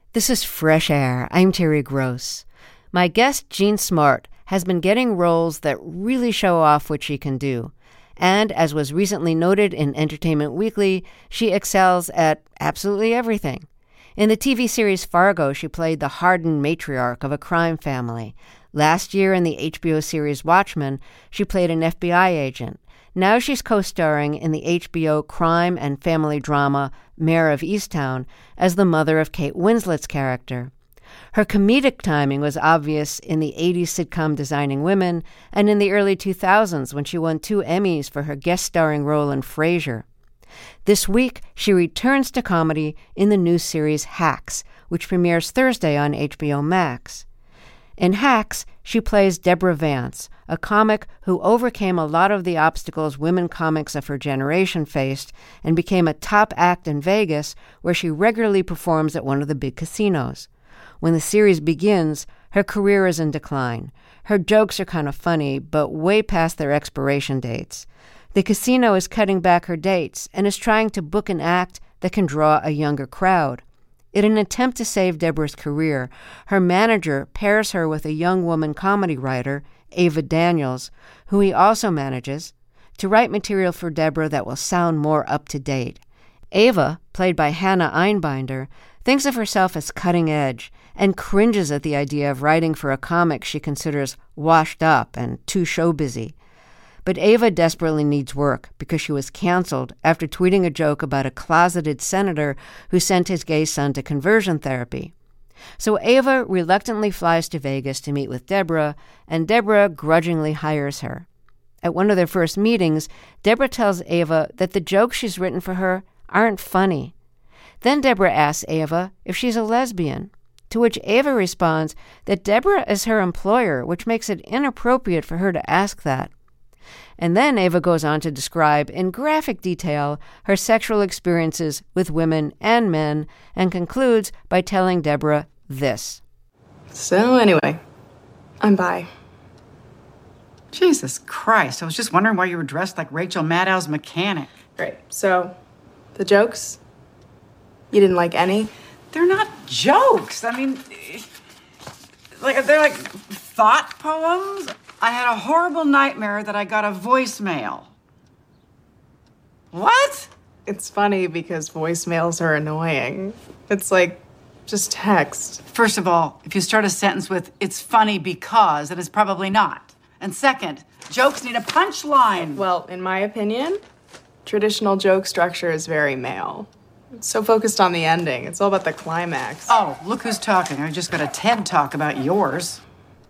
This is Fresh Air. I'm Terry Gross. My guest, Jean Smart, has been getting roles that really show off what she can do. And, as was recently noted in Entertainment Weekly, she excels at absolutely everything. In the TV series Fargo, she played the hardened matriarch of a crime family. Last year in the HBO series Watchmen, she played an FBI agent. Now she's co-starring in the HBO crime and family drama Mare of Easttown as the mother of Kate Winslet's character. Her comedic timing was obvious in the 80s sitcom Designing Women and in the early 2000s when she won 2 Emmys for her guest starring role in Frasier. This week, she returns to comedy in the new series Hacks, which premieres Thursday on HBO Max. In Hacks, she plays Deborah Vance, a comic who overcame a lot of the obstacles women comics of her generation faced and became a top act in Vegas, where she regularly performs at one of the big casinos. When the series begins, her career is in decline. Her jokes are kind of funny, but way past their expiration dates. The casino is cutting back her dates and is trying to book an act that can draw a younger crowd. In an attempt to save Deborah's career, her manager pairs her with a young woman comedy writer, Ava Daniels, who he also manages, to write material for Deborah that will sound more up-to-date. Ava, played by Hannah Einbinder, thinks of herself as cutting edge and cringes at the idea of writing for a comic she considers washed up and too show-busy. But Ava desperately needs work because she was canceled after tweeting a joke about a closeted senator who sent his gay son to conversion therapy. So Ava reluctantly flies to Vegas to meet with Deborah, and Deborah grudgingly hires her. At one of their first meetings, Deborah tells Ava that the jokes she's written for her aren't funny. Then Deborah asks Ava if she's a lesbian, to which Ava responds that Deborah is her employer, which makes it inappropriate for her to ask that. And then Ava goes on to describe in graphic detail her sexual experiences with women and men and concludes by telling Deborah this. So anyway, I'm bi. Jesus Christ, I was just wondering why you were dressed like Rachel Maddow's mechanic. Great. So, the jokes? You didn't like any? They're not jokes. I mean, they're like thought poems. I had a horrible nightmare that I got a voicemail. What? It's funny because voicemails are annoying. It's like just text. First of all, if you start a sentence with, it's funny because, then it's probably not. And second, jokes need a punchline. Well, in my opinion, traditional joke structure is very male. It's so focused on the ending. It's all about the climax. Oh, look who's talking. I just got a TED Talk about yours.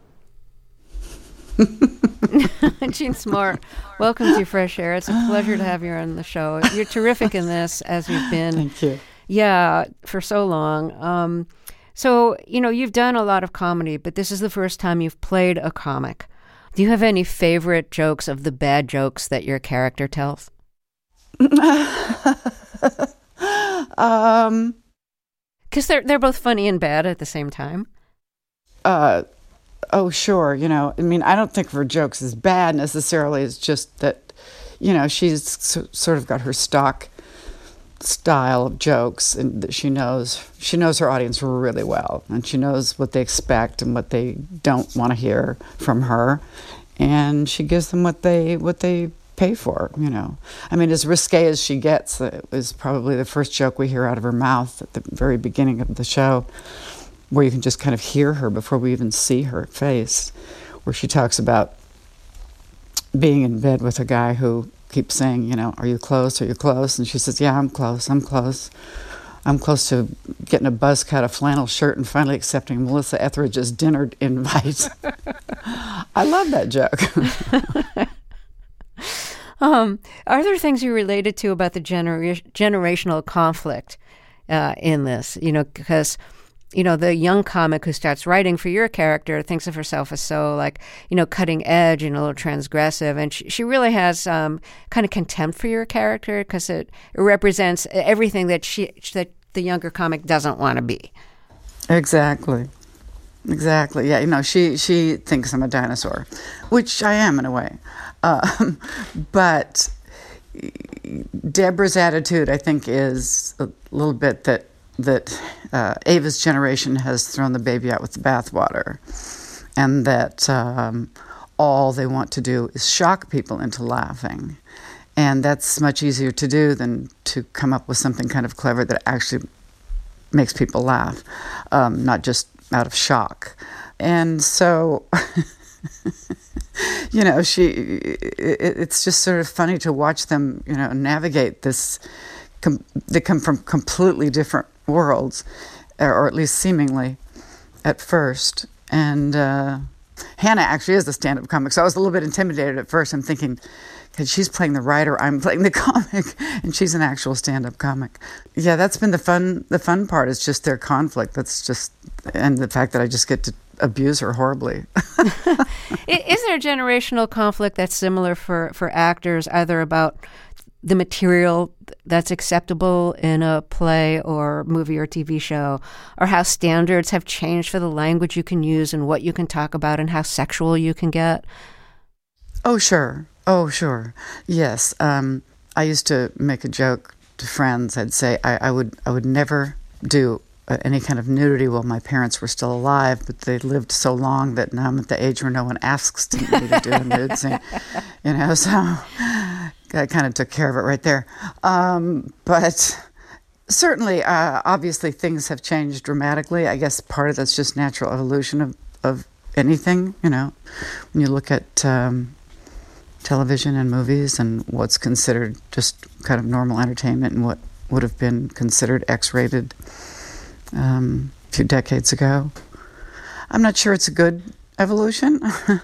Jean Smart, welcome to Fresh Air. It's a pleasure to have you on the show. You're terrific in this, as you've been. Thank you. Yeah, for so long. So, you've done a lot of comedy, but this is the first time you've played a comic. Do you have any favorite jokes of the bad jokes that your character tells? Because they're both funny and bad at the same time. Oh, sure. I mean, I don't think her jokes is bad necessarily. It's just that, she's sort of got her stock style of jokes, and that she knows her audience really well, and she knows what they expect and what they don't want to hear from her, and she gives them what they pay for. I mean, as risque as she gets, it was probably the first joke we hear out of her mouth at the very beginning of the show, where you can just kind of hear her before we even see her face, where she talks about being in bed with a guy who keeps saying, are you close? Are you close? And she says, yeah, I'm close. I'm close. I'm close to getting a buzz cut, a flannel shirt, and finally accepting Melissa Etheridge's dinner invite. I love that joke. Are there things you related to about the generational conflict in this? Because the young comic who starts writing for your character thinks of herself as so cutting edge and a little transgressive. And she really has kind of contempt for your character because it represents everything that the younger comic doesn't want to be. Exactly. Yeah, she thinks I'm a dinosaur, which I am in a way. But Deborah's attitude, I think, is a little bit that that Ava's generation has thrown the baby out with the bathwater, and that all they want to do is shock people into laughing. And that's much easier to do than to come up with something kind of clever that actually makes people laugh, not just out of shock. And so, it's just sort of funny to watch them, navigate this. They come from completely different worlds, or at least seemingly at first. And Hannah actually is a stand-up comic, so I was a little bit intimidated at first. I'm thinking, because she's playing the writer, I'm playing the comic, and she's an actual stand-up comic. Yeah, that's been the fun part, is just their conflict. And the fact that I just get to abuse her horribly. Is there a generational conflict that's similar for actors, either about the material that's acceptable in a play or movie or TV show, or how standards have changed for the language you can use and what you can talk about and how sexual you can get? Oh, sure. Yes. I used to make a joke to friends. I'd say I would never do any kind of nudity while my parents were still alive, but they lived so long that now I'm at the age where no one asks me to do a nude scene. So I kind of took care of it right there. But certainly, obviously, things have changed dramatically. I guess part of that's just natural evolution of anything, when you look at television and movies and what's considered just kind of normal entertainment and what would have been considered X-rated a few decades ago. I'm not sure it's a good evolution.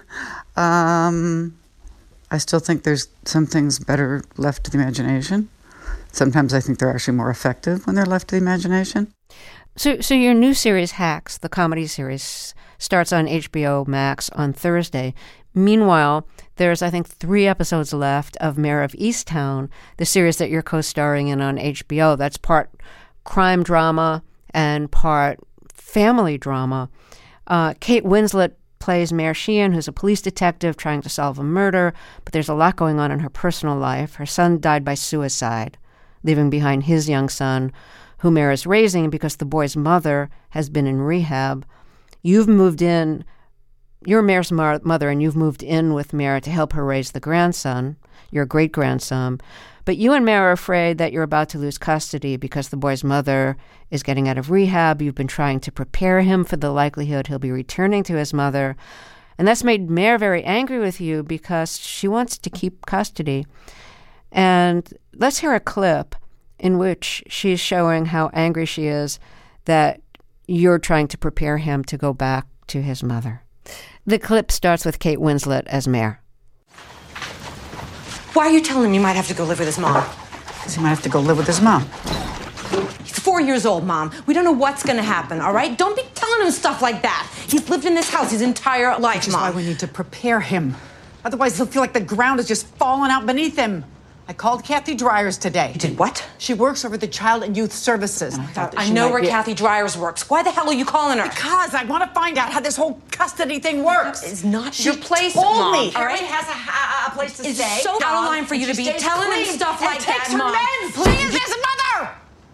I still think there's some things better left to the imagination. Sometimes I think they're actually more effective when they're left to the imagination. So your new series, Hacks, the comedy series, starts on HBO Max on Thursday. Meanwhile, there's, I think, 3 episodes left of Mare of Easttown, the series that you're co-starring in on HBO. That's part crime drama and part family drama. Kate Winslet plays Mare Sheehan, who's a police detective trying to solve a murder, but there's a lot going on in her personal life. Her son died by suicide, leaving behind his young son, who Mare is raising because the boy's mother has been in rehab. You've moved in, you're Mare's mother, and you've moved in with Mare to help her raise the grandson, your great-grandson. But you and Mare are afraid that you're about to lose custody because the boy's mother is getting out of rehab. You've been trying to prepare him for the likelihood he'll be returning to his mother. And that's made Mare very angry with you because she wants to keep custody. And let's hear a clip in which she's showing how angry she is that you're trying to prepare him to go back to his mother. The clip starts with Kate Winslet as Mare. Why are you telling him you might have to go live with his mom? Because he might have to go live with his mom. He's 4 years old, Mom. We don't know what's going to happen, all right? Don't be telling him stuff like that. He's lived in this house his entire life, Which is Mom. why we need to prepare him. Otherwise, he'll feel like the ground is just falling out beneath him. I called Kathy Dryers today. You did what? She works over the Child and Youth Services. And I thought that I she know might where be- Kathy Dryers works. Why the hell are you calling her? Because I want to find out how this whole custody thing works. It's not She your place, told Mom. me. All right? Harry has a place to It's stay. so out of line for you to be telling him stuff like that, takes her Mom. meds. Please. She is his mother.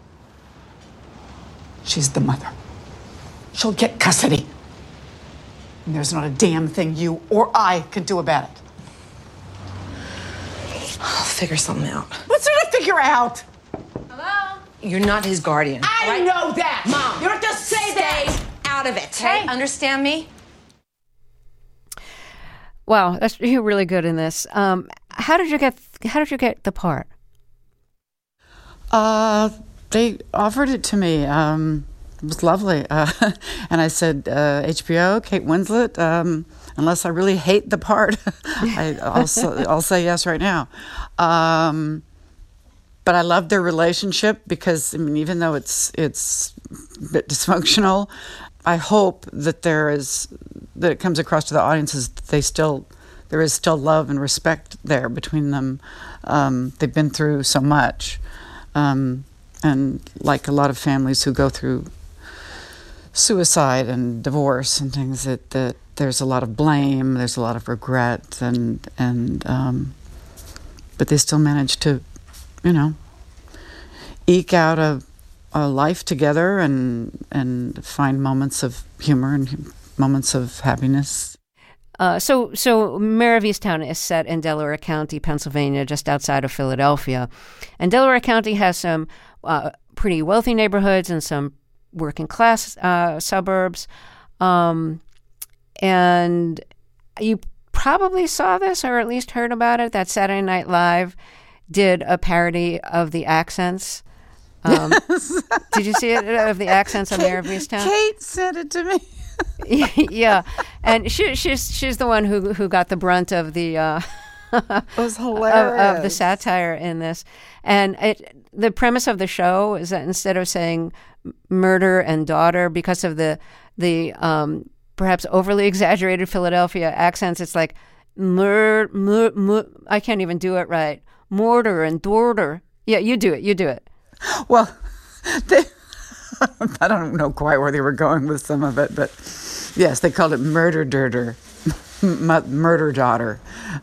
She's the mother. She'll get custody. And there's not a damn thing you or I can do about it. I'll figure something out. What's there to figure out? You're not his guardian. I all right? know that. Mom. You don't have to say that. Stay out of it. Okay? Understand me? Wow, you're really good in this. How did you get the part? They offered it to me. It was lovely. And I said, HBO, Kate Winslet, unless I really hate the part, I'll say yes right now. But I love their relationship because, I mean, even though it's a bit dysfunctional, I hope that it comes across to the audiences that there is still love and respect there between them. They've been through so much. And like a lot of families who go through suicide and divorce and things, that there's a lot of blame, there's a lot of regret, but they still manage to, eke out a life together and find moments of humor and moments of happiness. So Mare of Easttown is set in Delaware County, Pennsylvania, just outside of Philadelphia. And Delaware County has some pretty wealthy neighborhoods and some working class suburbs. And you probably saw this or at least heard about it, that Saturday Night Live did a parody of the accents. Yes. Did you see it, of the accents on Mare of Easttown? Kate sent it to me. Yeah, and she's the one who got the brunt of the it was hilarious of the satire in this. And the premise of the show is that instead of saying murder and daughter, because of the perhaps overly exaggerated Philadelphia accents, it's like I can't even do it right. Mortar and daughter. Yeah, you do it. Well, I don't know quite where they were going with some of it, but yes, they called it murder dirter, murder daughter.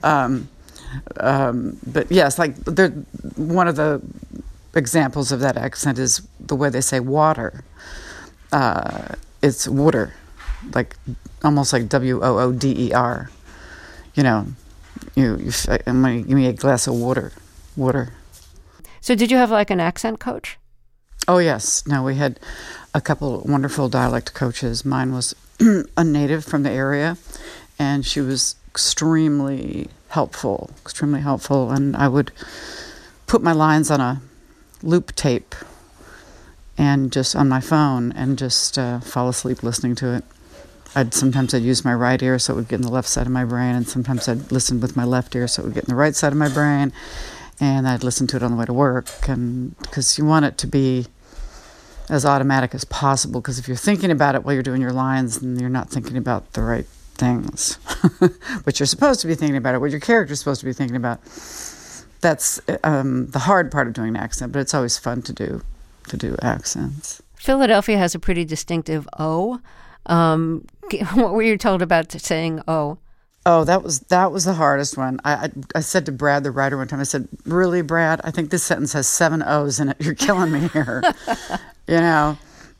But yes, like one of the examples of that accent is the way they say water. It's water, like almost like WOODER. You know, give me a glass of water. So did you have like an accent coach? Oh, yes. No, we had a couple wonderful dialect coaches. Mine was a native from the area, and she was extremely helpful. And I would put my lines on a loop tape and just on my phone and just fall asleep listening to it. Sometimes I'd use my right ear so it would get in the left side of my brain, and sometimes I'd listen with my left ear so it would get in the right side of my brain. And I'd listen to it on the way to work, and because you want it to be as automatic as possible, because if you're thinking about it while you're doing your lines, then you're not thinking about the right things. What you're supposed to be thinking about, what your character's supposed to be thinking about. That's the hard part of doing an accent, but it's always fun to do accents. Philadelphia has a pretty distinctive O. What were you told about saying O? Oh, that was the hardest one. I said to Brad, the writer, one time, I said, "Really, Brad? I think this sentence has 7 O's in it. You're killing me here." You know,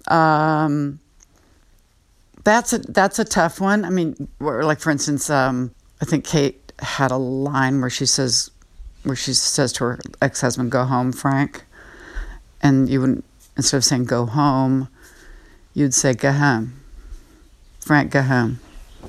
that's a tough one. I mean, like for instance, I think Kate had a line where she says to her ex-husband, "Go home, Frank," and you wouldn't, instead of saying "go home," you'd say "go home, Frank, go home."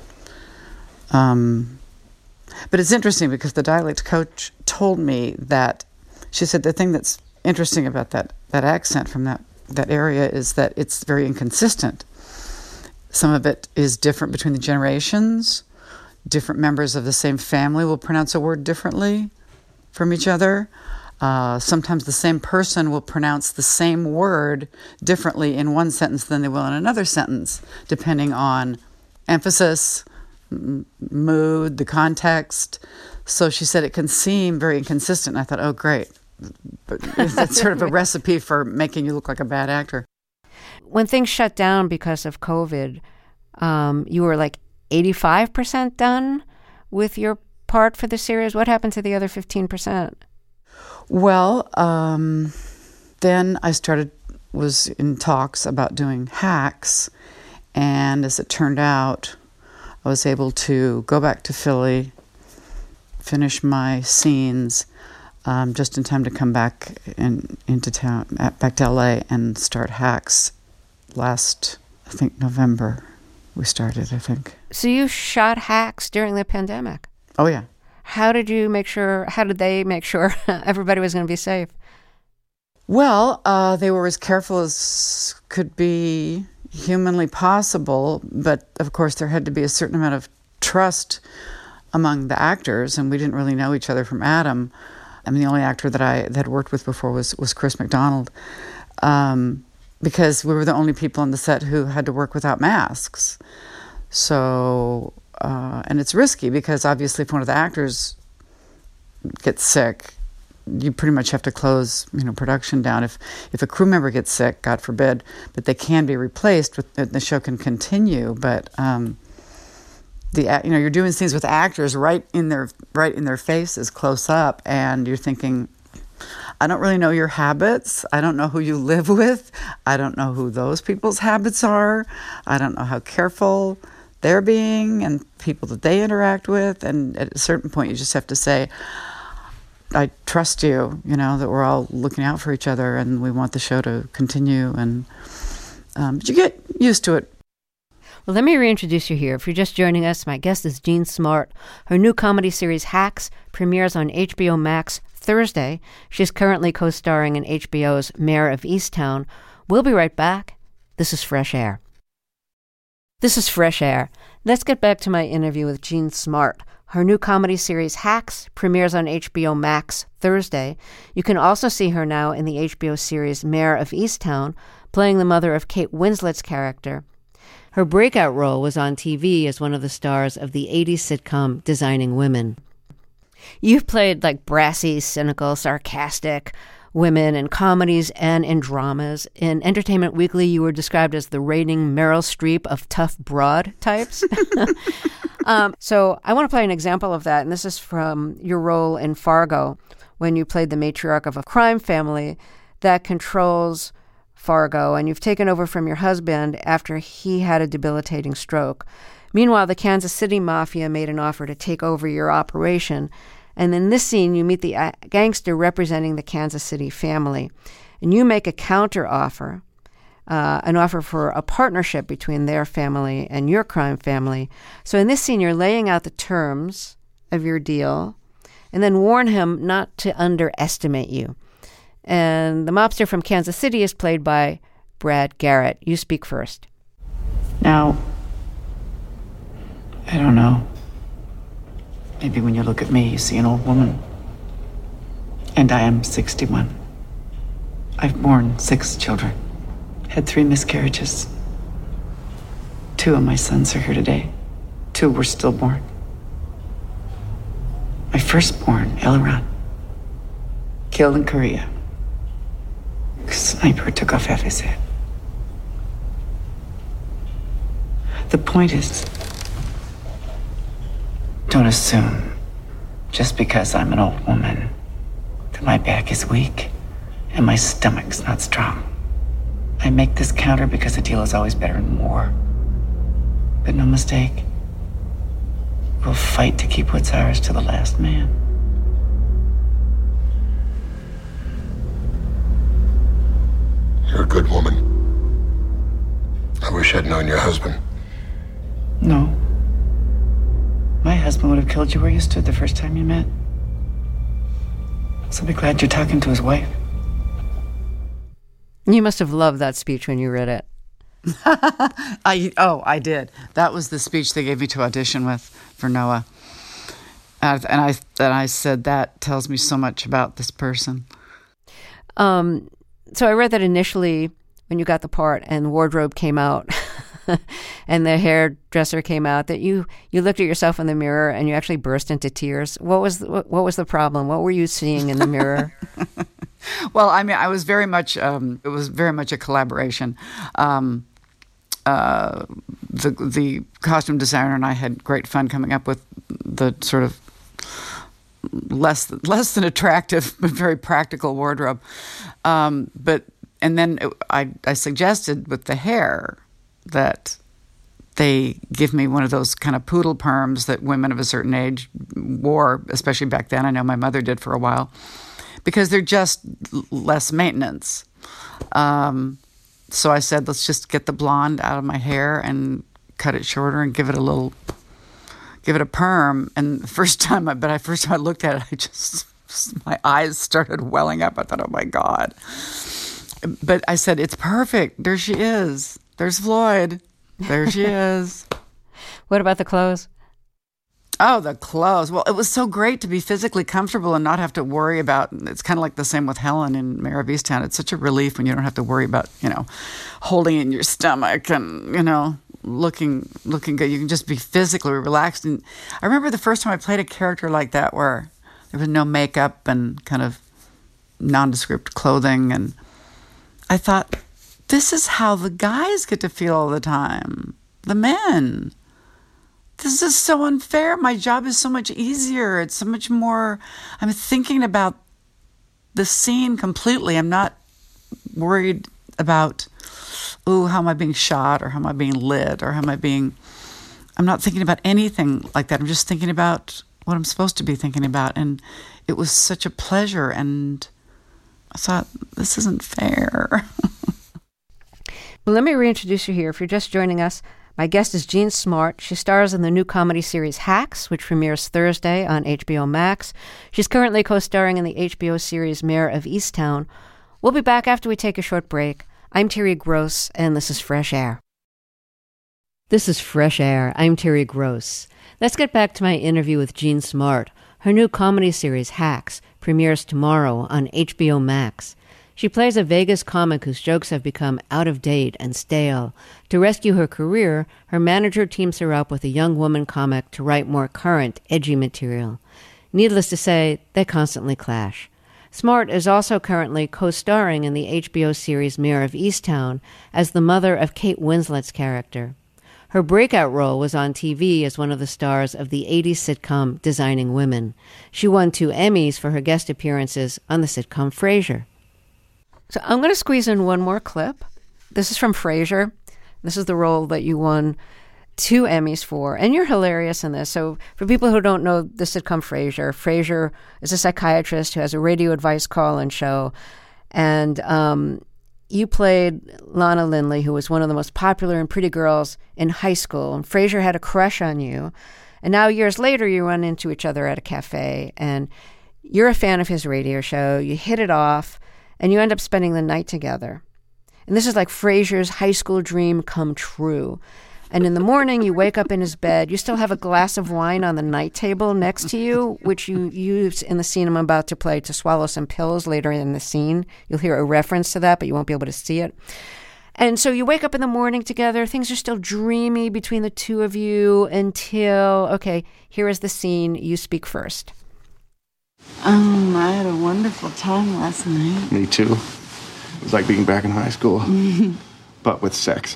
But it's interesting because the dialect coach told me that, she said the thing that's interesting about that accent from that area is that it's very inconsistent. Some of it is different between the generations. Different members of the same family will pronounce a word differently from each other. Sometimes the same person will pronounce the same word differently in one sentence than they will in another sentence, depending on emphasis, mood, the context. So she said it can seem very inconsistent. And I thought, oh, great. But that's sort of a recipe for making you look like a bad actor. When things shut down because of COVID, you were like 85% done with your part for the series. What happened to the other 15%? Well, then I was in talks about doing Hacks. And as it turned out, I was able to go back to Philly, finish my scenes, just in time to come back into town, back to LA, and start Hacks last, I think, November. We started, I think. So you shot Hacks during the pandemic? Oh, yeah. How did they make sure everybody was going to be safe? Well, they were as careful as could be humanly possible, but of course there had to be a certain amount of trust among the actors, and we didn't really know each other from Adam. I mean, the only actor that I had worked with before was Chris McDonald, because we were the only people on the set who had to work without masks. So, and it's risky because obviously if one of the actors gets sick, you pretty much have to close, production down. If a crew member gets sick, God forbid, but they can be replaced. The show can continue. But you're doing scenes with actors right in their faces, close up, and you're thinking, I don't really know your habits. I don't know who you live with. I don't know who those people's habits are. I don't know how careful they're being and people that they interact with. And at a certain point, you just have to say, I trust you, that we're all looking out for each other and we want the show to continue. And but you get used to it. Well, let me reintroduce you here. If you're just joining us, my guest is Jean Smart. Her new comedy series, Hacks, premieres on HBO Max Thursday. She's currently co-starring in HBO's Mayor of Easttown. We'll be right back. This is Fresh Air. This is Fresh Air. Let's get back to my interview with Jean Smart. Her new comedy series, Hacks, premieres on HBO Max Thursday. You can also see her now in the HBO series Mayor of Easttown, playing the mother of Kate Winslet's character. Her breakout role was on TV as one of the stars of the 80s sitcom Designing Women. You've played brassy, cynical, sarcastic women in comedies and in dramas. In Entertainment Weekly, you were described as the reigning Meryl Streep of tough broad types. So I want to play an example of that, and this is from your role in Fargo, when you played the matriarch of a crime family that controls Fargo, and you've taken over from your husband after he had a debilitating stroke. Meanwhile, the Kansas City Mafia made an offer to take over your operation. And in this scene, you meet the gangster representing the Kansas City family. And you make a counter offer, an offer for a partnership between their family and your crime family. So in this scene, you're laying out the terms of your deal and then warn him not to underestimate you. And the mobster from Kansas City is played by Brad Garrett. You speak first. Now, I don't know. Maybe when you look at me, you see an old woman. And I am 61. I've borne 6 children, had 3 miscarriages. 2 of my sons are here today. 2 were stillborn. My firstborn, Elron, killed in Korea. A sniper took off half his head. The point is, don't assume, just because I'm an old woman, that my back is weak and my stomach's not strong. I make this counter because a deal is always better than war. But no mistake, we'll fight to keep what's ours to the last man. You're a good woman. I wish I'd known your husband. No. My husband would have killed you where you stood the first time you met. So be glad you're talking to his wife. You must have loved that speech when you read it. I did. That was the speech they gave me to audition with for Noah. And I said, that tells me so much about this person. So I read that initially when you got the part and the wardrobe came out and the hairdresser came out, that you looked at yourself in the mirror and you actually burst into tears. What was the problem? What were you seeing in the mirror? Well, I mean, I was very much, it was very much a collaboration. The costume designer and I had great fun coming up with the sort of less than attractive but very practical wardrobe. And then I suggested with the hair that they give me one of those kind of poodle perms that women of a certain age wore, especially back then. I know my mother did for a while, because they're just less maintenance. So I said, let's just get the blonde out of my hair and cut it shorter and give it a perm. And the first time I looked at it, my eyes started welling up. I thought, oh my God. But I said, it's perfect. There she is. There's Floyd. There she is. What about the clothes? Oh, the clothes. Well, it was so great to be physically comfortable and not have to worry about, it's kind of like the same with Helen in Mayor of Easttown. It's such a relief when you don't have to worry about, holding in your stomach and, looking good. You can just be physically relaxed. And I remember the first time I played a character like that where there was no makeup and kind of nondescript clothing. And I thought, this is how the guys get to feel all the time. The men. This is so unfair. My job is so much easier. It's so much more. I'm thinking about the scene completely. I'm not worried about, how am I being shot, or how am I being lit, or I'm not thinking about anything like that. I'm just thinking about what I'm supposed to be thinking about. And it was such a pleasure. And I thought, this isn't fair. Well, let me reintroduce you here. If you're just joining us, my guest is Jean Smart. She stars in the new comedy series Hacks, which premieres Thursday on HBO Max. She's currently co-starring in the HBO series Mayor of Easttown. We'll be back after we take a short break. I'm Terry Gross, and this is Fresh Air. This is Fresh Air. I'm Terry Gross. Let's get back to my interview with Jean Smart. Her new comedy series Hacks premieres tomorrow on HBO Max. She plays a Vegas comic whose jokes have become out of date and stale. To rescue her career, her manager teams her up with a young woman comic to write more current, edgy material. Needless to say, they constantly clash. Smart is also currently co-starring in the HBO series Mayor of Easttown as the mother of Kate Winslet's character. Her breakout role was on TV as one of the stars of the 80s sitcom Designing Women. She won 2 Emmys for her guest appearances on the sitcom Frasier. So I'm going to squeeze in one more clip. This is from Frasier. This is the role that you won 2 Emmys for, and you're hilarious in this. So for people who don't know the sitcom Frasier is a psychiatrist who has a radio advice call-in show, and you played Lana Lindley, who was one of the most popular and pretty girls in high school, and Frasier had a crush on you. And now years later, you run into each other at a cafe, and you're a fan of his radio show. You hit it off, and you end up spending the night together. And this is like Frasier's high school dream come true. And in the morning, you wake up in his bed. You still have a glass of wine on the night table next to you, which you use in the scene I'm about to play to swallow some pills later in the scene. You'll hear a reference to that, but you won't be able to see it. And so you wake up in the morning together. Things are still dreamy between the two of you until, okay, here is the scene. You speak first. I had a wonderful time last night. Me too. It was like being back in high school, but with sex.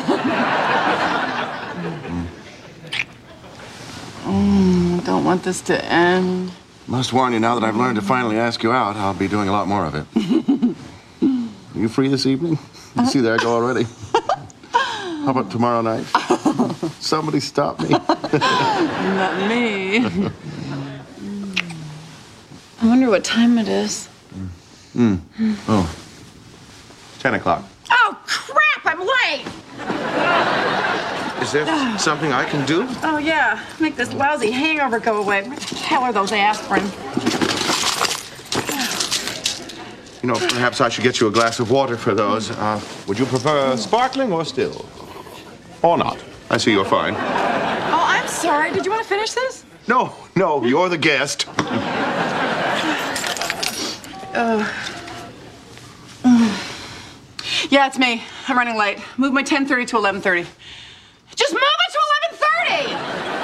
Don't want this to end. Must warn you, now that I've learned to finally ask you out, I'll be doing a lot more of it. Are you free this evening? See, there I go already. How about tomorrow night? Somebody stop me. Not me. I wonder what time it is. Oh. 10 o'clock. Oh, crap! I'm late! Is there something I can do? Oh, yeah. Make this lousy hangover go away. Where the hell are those aspirin? You know, perhaps I should get you a glass of water for those. Would you prefer sparkling or still? Or not? I see you're fine. Oh, I'm sorry. Did you want to finish this? No, you're the guest. Yeah, it's me. I'm running late. Move my 10:30 to 11:30. Just move it to 11:30!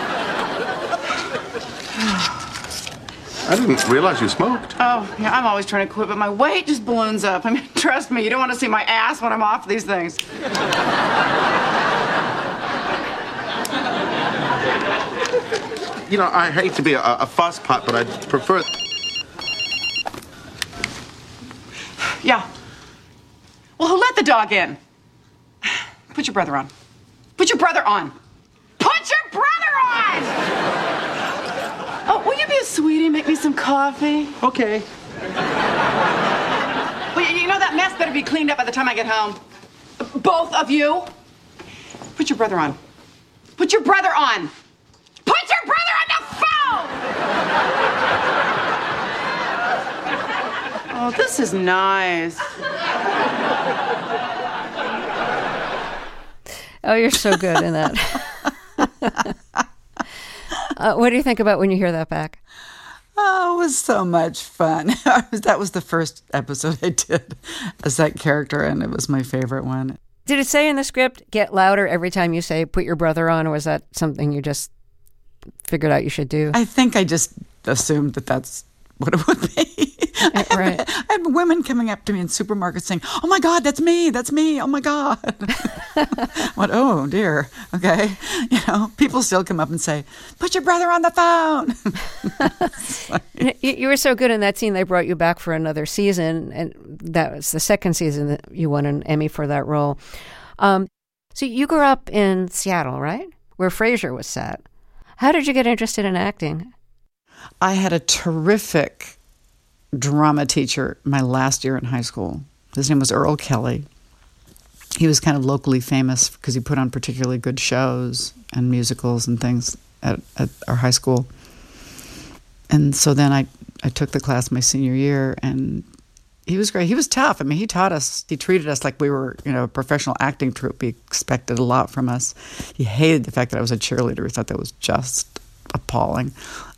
I didn't realize you smoked. Oh, yeah, I'm always trying to quit, but my weight just balloons up. I mean, trust me, you don't want to see my ass when I'm off these things. You know, I hate to be a fusspot, but I'd prefer... Yeah. Well, who let the dog in? Put your brother on. Put your brother on. Put your brother on! Oh, will you be a sweetie and make me some coffee? Okay. Well, you know that mess better be cleaned up by the time I get home. Both of you. Put your brother on. Put your brother on. Put your brother on the phone! Oh, this is nice. Oh, you're so good in that. What do you think about when you hear that back? Oh, it was so much fun. That was the first episode I did as that character, and it was my favorite one. Did it say in the script, get louder every time you say, put your brother on, or was that something you just figured out you should do? I think I just assumed that that's what it would be. Right. I have women coming up to me in supermarkets saying, "Oh my God, that's me! That's me! Oh my God!" What? Oh dear. Okay. People still come up and say, "Put your brother on the phone." You were so good in that scene, they brought you back for another season, and that was the second season that you won an Emmy for that role. So you grew up in Seattle, right? Where Frasier was set. How did you get interested in acting? I had a terrific drama teacher my last year in high school. His name was Earl Kelly. He was kind of locally famous because he put on particularly good shows and musicals and things at our high school. And so then I took the class my senior year, and he was great. He was tough. I mean, he treated us like we were, a professional acting troupe. He expected a lot from us. He hated the fact that I was a cheerleader. He thought that was just appalling.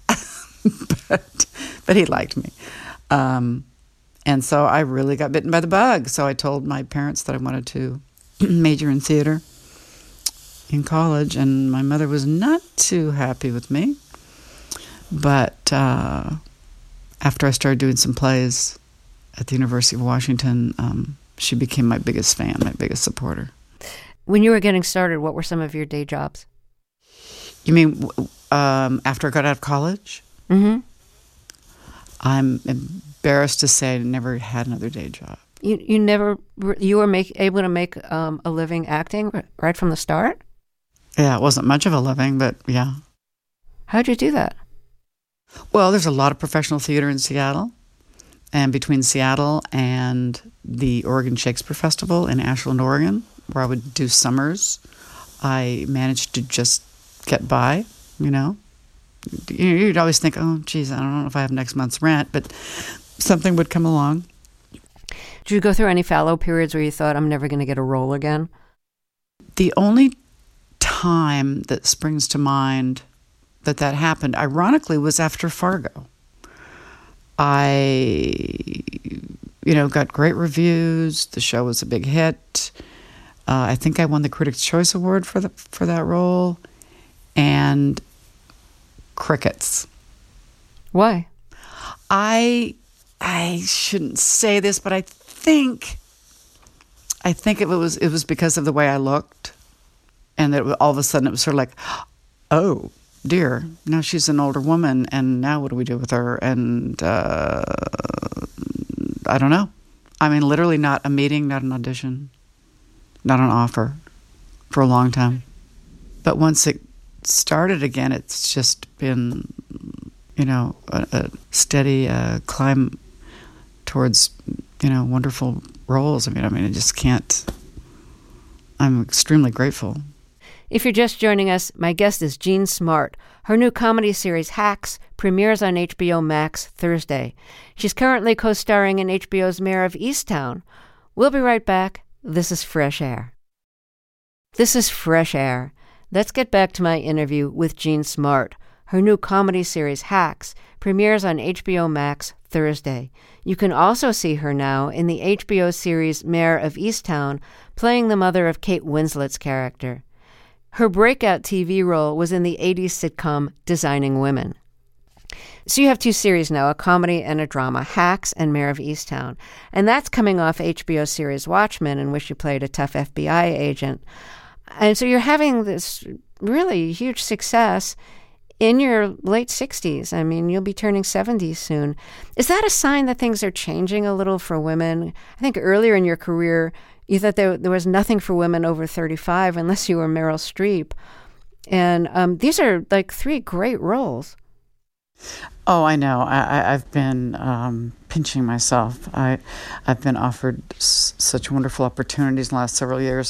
but he liked me. And so I really got bitten by the bug. So I told my parents that I wanted to major in theater in college, and my mother was not too happy with me. But after I started doing some plays at the University of Washington, she became my biggest fan, my biggest supporter. When you were getting started, what were some of your day jobs? You mean after I got out of college? Mm-hmm. I'm embarrassed to say I never had another day job. You were able to make a living acting right from the start? Yeah, it wasn't much of a living, but yeah. How'd you do that? Well, there's a lot of professional theater in Seattle. And between Seattle and the Oregon Shakespeare Festival in Ashland, Oregon, where I would do summers, I managed to just get by, You'd always think, oh, geez, I don't know if I have next month's rent, but something would come along. Did you go through any fallow periods where you thought, I'm never going to get a role again? The only time that springs to mind that happened, ironically, was after Fargo. I, got great reviews. The show was a big hit. I think I won the Critics' Choice Award for that role. And crickets. Why? I shouldn't say this, but I think it was because of the way I looked, and that all of a sudden it was sort of like, oh dear, now she's an older woman, and now what do we do with her? And I don't know. I mean, literally not a meeting, not an audition, not an offer for a long time. But once it started again, it's just been, a steady climb towards, wonderful roles. I mean, I just can't. I'm extremely grateful. If you're just joining us, my guest is Jean Smart. Her new comedy series, Hacks, premieres on HBO Max Thursday. She's currently co-starring in HBO's Mayor of Easttown. We'll be right back. This is Fresh Air. This is Fresh Air. Let's get back to my interview with Jean Smart. Her new comedy series, Hacks, premieres on HBO Max Thursday. You can also see her now in the HBO series Mayor of Easttown, playing the mother of Kate Winslet's character. Her breakout TV role was in the 80s sitcom Designing Women. So you have two series now, a comedy and a drama, Hacks and Mayor of Easttown. And that's coming off HBO series Watchmen, in which you played a tough FBI agent. And so you're having this really huge success in your late 60s. I mean, you'll be turning 70 soon. Is that a sign that things are changing a little for women? I think earlier in your career, you thought there was nothing for women over 35 unless you were Meryl Streep. And these are like three great roles. Oh, I know. I've been pinching myself. I've been offered such wonderful opportunities in the last several years.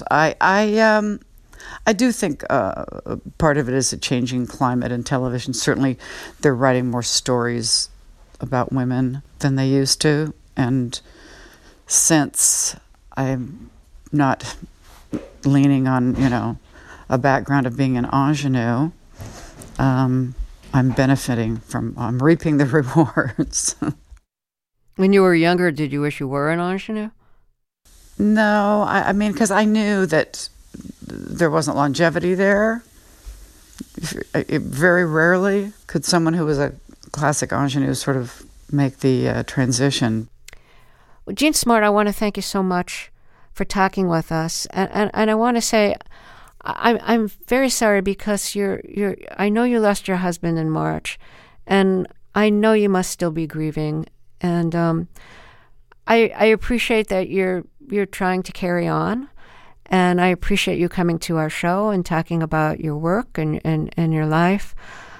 I do think part of it is a changing climate in television. Certainly, they're writing more stories about women than they used to. And since I'm not leaning on, a background of being an ingenue, I'm benefiting I'm reaping the rewards. When you were younger, did you wish you were an ingenue? No, I mean, because I knew that there wasn't longevity there. Very rarely could someone who was a classic ingenue sort of make the transition. Well, Jean Smart, I want to thank you so much for talking with us, and I want to say I'm very sorry because I know you lost your husband in March, and I know you must still be grieving, and I appreciate that you're trying to carry on, and I appreciate you coming to our show and talking about your work and your life.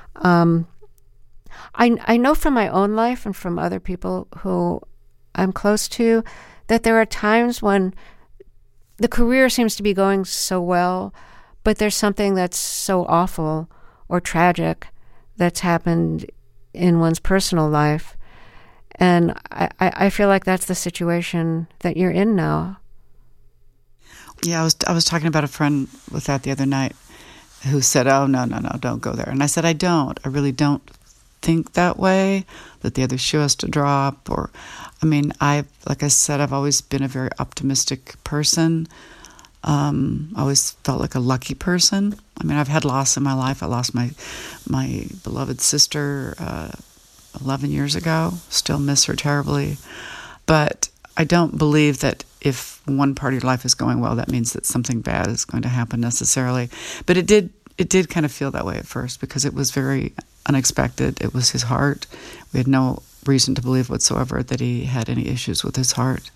I know from my own life and from other people who I'm close to that there are times when the career seems to be going so well, but there's something that's so awful or tragic that's happened in one's personal life. And I feel like that's the situation that you're in now. Yeah, I was talking about a friend with that the other night who said, "Oh, no, don't go there." And I said, I really don't think that way, that the other shoe has to drop. Or, I mean, like I said, I've always been a very optimistic person. I always felt like a lucky person. I mean, I've had loss in my life. I lost my beloved sister 11 years ago. Still miss her terribly. But I don't believe that if one part of your life is going well, that means that something bad is going to happen necessarily. But it did kind of feel that way at first because it was very unexpected. It was his heart. We had no reason to believe whatsoever that he had any issues with his heart.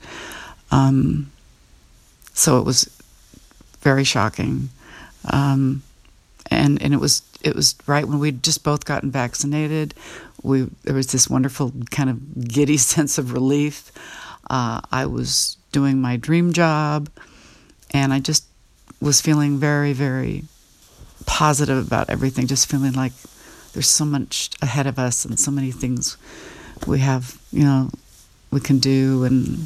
So it was very shocking. And it was right when we'd just both gotten vaccinated. There was this wonderful kind of giddy sense of relief. I was doing my dream job, and I just was feeling very, very positive about everything, just feeling like there's so much ahead of us and so many things we have, we can do.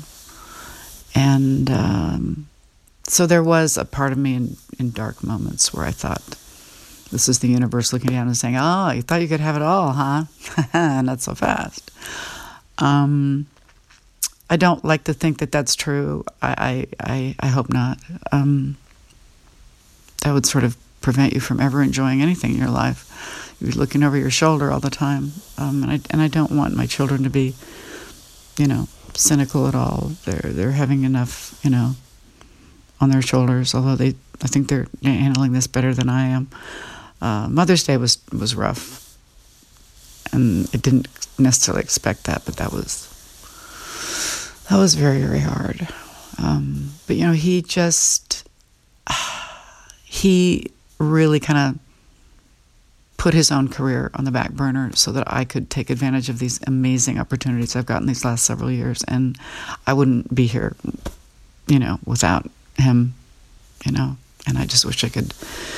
And so there was a part of me in dark moments where I thought, this is the universe looking down and saying, "Oh, you thought you could have it all, huh? Not so fast." I don't like to think that that's true. I hope not. That would sort of prevent you from ever enjoying anything in your life. You're looking over your shoulder all the time. And I don't want my children to be, cynical at all. They're having enough, on their shoulders, although I think they're handling this better than I am. Mother's Day was rough, and I didn't necessarily expect that, but that was very, very hard. But he really kind of put his own career on the back burner so that I could take advantage of these amazing opportunities I've gotten these last several years, and I wouldn't be here, without him, and I just wish I could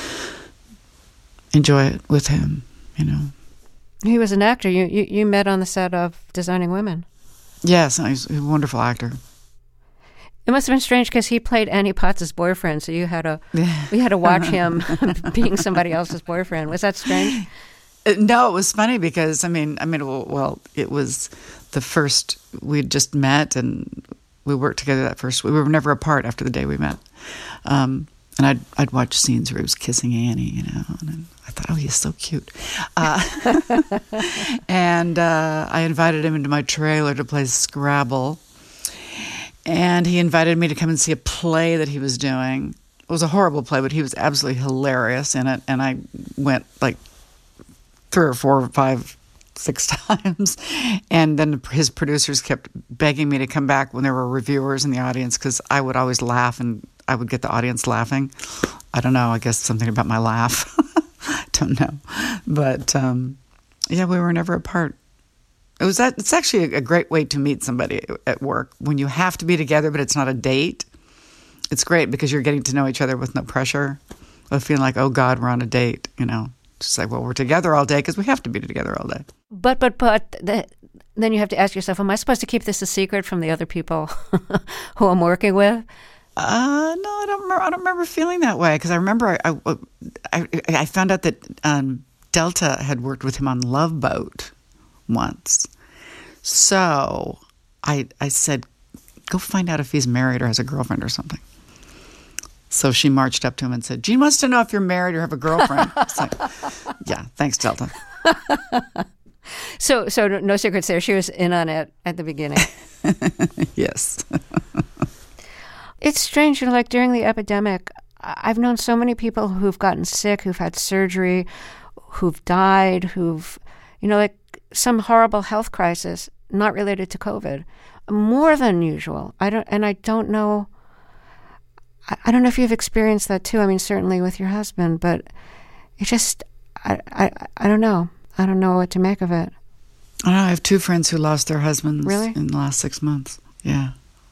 enjoy it with him, He was an actor. You met on the set of Designing Women. Yes, he's a wonderful actor. It must have been strange because he played Annie Potts' boyfriend, so you had to watch him being somebody else's boyfriend. Was that strange? No, it was funny because it was the first we'd just met and we worked together that first. We were never apart after the day we met. And I'd watch scenes where he was kissing Annie, and I thought, oh, he's so cute. And I invited him into my trailer to play Scrabble. And he invited me to come and see a play that he was doing. It was a horrible play, but he was absolutely hilarious in it. And I went like 3 or 4 or 5, 6 times. And then his producers kept begging me to come back when there were reviewers in the audience because I would always laugh and I would get the audience laughing. I don't know. I guess something about my laugh. I don't know. But, we were never apart. It's actually a great way to meet somebody at work when you have to be together, but it's not a date. It's great because you're getting to know each other with no pressure of feeling like, oh God, we're on a date, Just like, well, we're together all day because we have to be together all day. But then you have to ask yourself, am I supposed to keep this a secret from the other people who I'm working with? No, I don't remember feeling that way because I remember I found out that Delta had worked with him on Love Boat once. So I said, go find out if he's married or has a girlfriend or something. So she marched up to him and said, Gene wants to know if you're married or have a girlfriend. It's like, yeah, thanks, Delta. So no secrets there. She was in on it at the beginning. Yes. It's strange, like during the epidemic, I've known so many people who've gotten sick, who've had surgery, who've died, who've, like some horrible health crisis not related to COVID, more than usual. I don't know. I don't know if you've experienced that too. I mean, certainly with your husband, but it just, I don't know. I don't know what to make of it. I know. I have 2 friends who lost their husbands Really? in the last 6 months. Yeah.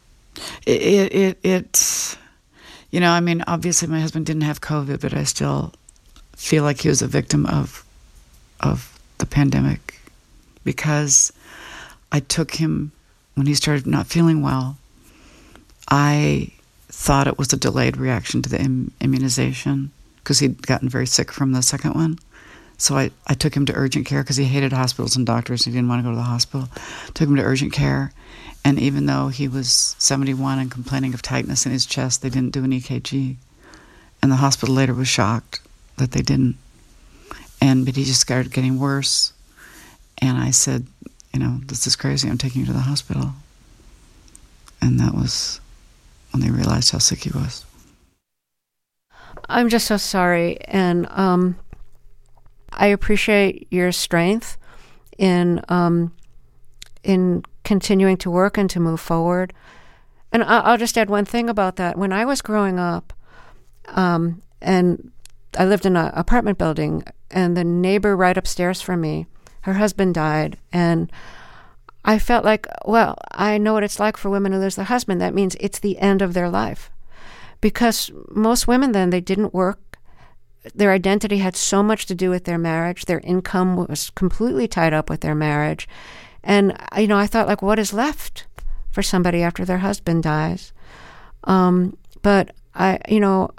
It's, I mean, obviously my husband didn't have COVID, but I still feel like he was a victim of the pandemic because I took him when he started not feeling well. I thought it was a delayed reaction to the immunization because he'd gotten very sick from the second one. So I took him to urgent care because he hated hospitals and doctors. He didn't want to go to the hospital. Took him to urgent care. And even though he was 71 and complaining of tightness in his chest, they didn't do an EKG. And the hospital later was shocked that they didn't. But he just started getting worse. And I said, this is crazy. I'm taking you to the hospital. And that was when they realized how sick he was. I'm just so sorry. And I appreciate your strength in continuing to work and to move forward. And I'll just add one thing about that. When I was growing up, and I lived in an apartment building, and the neighbor right upstairs from me, her husband died, and I felt like, well, I know what it's like for women to lose their husband. That means it's the end of their life. Because most women then, they didn't work. Their identity had so much to do with their marriage. Their income was completely tied up with their marriage. And, I thought, like, what is left for somebody after their husband dies? But I don't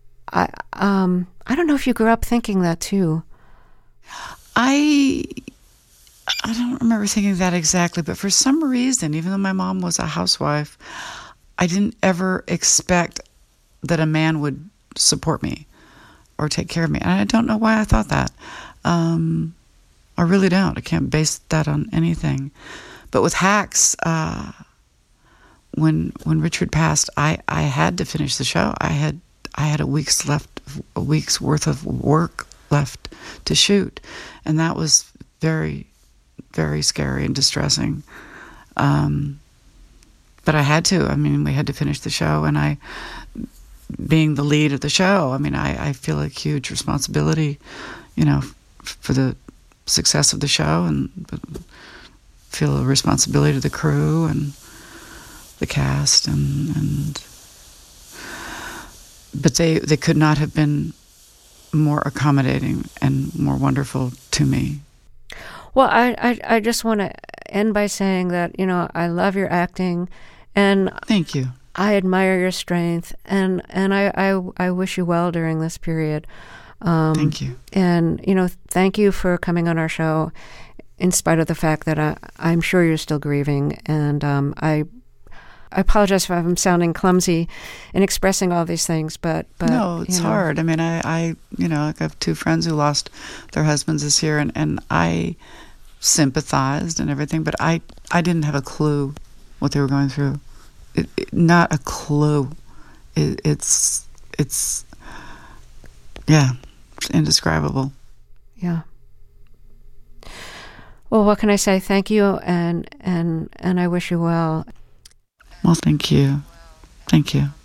know if you grew up thinking that too. I don't remember thinking that exactly, but for some reason, even though my mom was a housewife, I didn't ever expect that a man would support me or take care of me. And I don't know why I thought that. I really don't. I can't base that on anything. But with Hacks, when Richard passed, I had to finish the show. I had a week's worth of work left to shoot, and that was very, very scary and distressing. But I had to. I mean, we had to finish the show, and being the lead of the show, I mean, I feel a huge responsibility, for the success of the show, and feel a responsibility to the crew and the cast, but they could not have been more accommodating and more wonderful to me. Well, I just want to end by saying that, I love your acting, and thank you. I admire your strength, and I wish you well during this period. Thank you. And, thank you for coming on our show, in spite of the fact that I'm sure you're still grieving. And I apologize if I'm sounding clumsy in expressing all these things, but no, it's hard. I mean, I have 2 friends who lost their husbands this year, and I sympathized and everything, but I didn't have a clue what they were going through. Not a clue. It's indescribable. Yeah. Well, what can I say? Thank you, and I wish you well. Well, thank you. Thank you.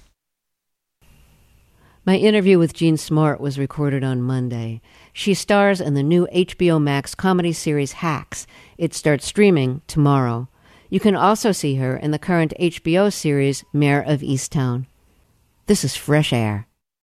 My interview with Jean Smart was recorded on Monday. She stars in the new HBO Max comedy series Hacks. It starts streaming tomorrow. You can also see her in the current HBO series Mare of Easttown. This is Fresh Air.